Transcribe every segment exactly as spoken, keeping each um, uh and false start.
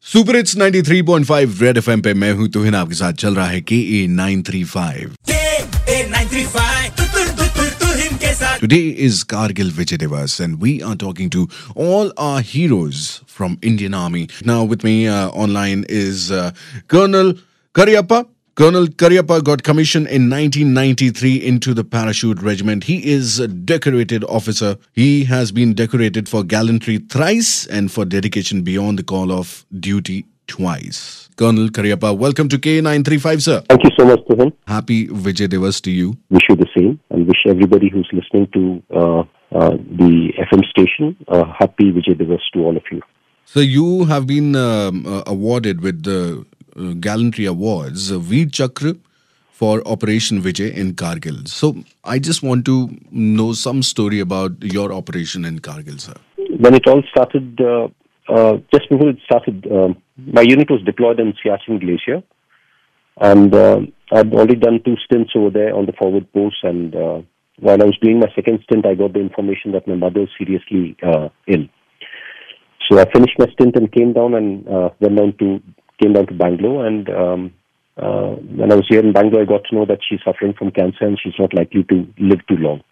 Super hits ninety three point five red FM पे मैं हूं तुहिन, आपके साथ चल रहा है के A nine three five. Today is Kargil Vijay Diwas and we are talking to all our heroes from Indian Army. Now with me uh, online is uh, Colonel Cariappa. Colonel Cariappa got commissioned in nineteen ninety-three into the Parachute Regiment. He is a decorated officer. He has been decorated for gallantry thrice and for dedication beyond the call of duty twice. Colonel Cariappa, welcome to K nine three five, sir. Thank you so much, Tuhin. Happy Vijay Diwas to you. Wish you the same and wish everybody who's listening to uh, uh, the F M station uh, happy Vijay Diwas to all of you. So you have been um, uh, awarded with the uh, Gallantry Awards, uh, Veer Chakra for Operation Vijay in Kargil. So I just want to know some story about your operation in Kargil, sir. When it all started, uh, uh, just before it started, um, my unit was deployed in Siachen Glacier, and uh, I'd already done two stints over there on the forward post. And uh, while I was doing my second stint, I got the information that my mother is seriously uh, ill. So I finished my stint and came down and uh, went down to came down to Bangalore. And um, uh, when I was here in Bangalore, I got to know that she's suffering from cancer and she's not likely to live too long.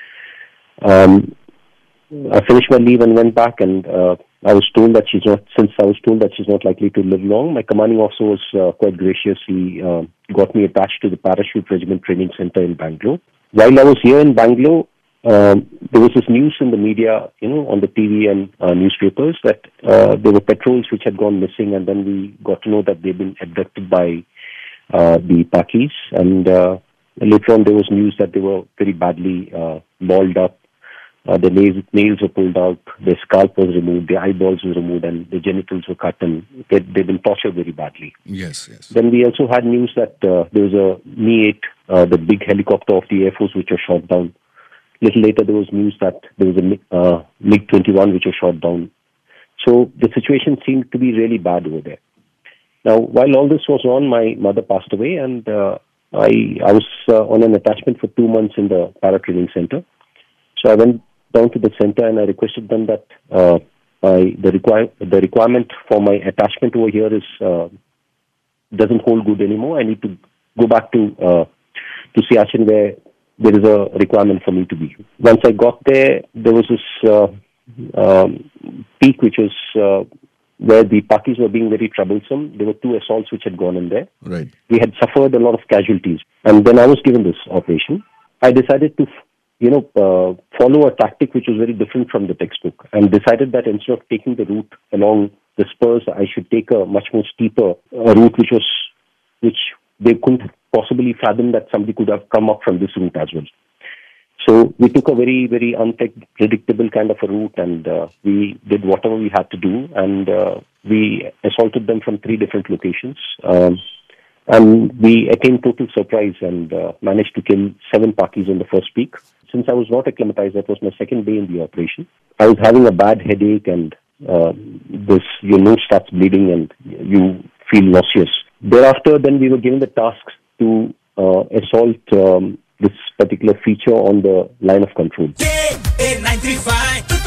Um, I finished my leave and went back, and uh, I was told that she's not. Since I was told that she's not likely to live long, my commanding officer was uh, quite gracious. He uh, got me attached to the Parachute Regiment Training Center in Bangalore. While I was here in Bangalore, um, there was this news in the media, you know, on the T V and uh, newspapers that uh, there were patrols which had gone missing, and then we got to know that they'd been abducted by uh, the Pakis. And uh, later on, there was news that they were very badly uh, mauled up. Uh, the nails, nails were pulled out, their scalp was removed, their eyeballs were removed, and the genitals were cut, and they'd, they'd been tortured very badly. Yes, yes. Then we also had news that uh, there was a Mi eight, uh, the big helicopter of the Air Force, which was shot down. Little later, there was news that there was a uh, MiG twenty-one, which was shot down. So the situation seemed to be really bad over there. Now, while all this was on, my mother passed away, and uh, I, I was uh, on an attachment for two months in the para training center. So I went down to the center and I requested them that uh, I, the, require, the requirement for my attachment over here is uh, doesn't hold good anymore. I need to go back to uh, to Siachen, where there is a requirement for me to be. Once I got there, there was this uh, um, peak which was uh, where the Pakis were being very troublesome. There were two assaults which had gone in there. Right. We had suffered a lot of casualties. And then I was given this operation. I decided to you know, uh, follow a tactic which was very different from the textbook, and decided that instead of taking the route along the spurs, I should take a much more steeper uh, route, which was, which they couldn't possibly fathom that somebody could have come up from this route as well. So we took a very, very unpredictable kind of a route, and uh, we did whatever we had to do, and uh, we assaulted them from three different locations. Um, and we attained total surprise and uh, managed to kill seven Pakis on the first peak. Since I was not acclimatized, that was my second day in the operation. I was having a bad headache, and uh, this your nose starts bleeding and you feel nauseous. Thereafter, then we were given the tasks to uh, assault um, this particular feature on the line of control. K nine three five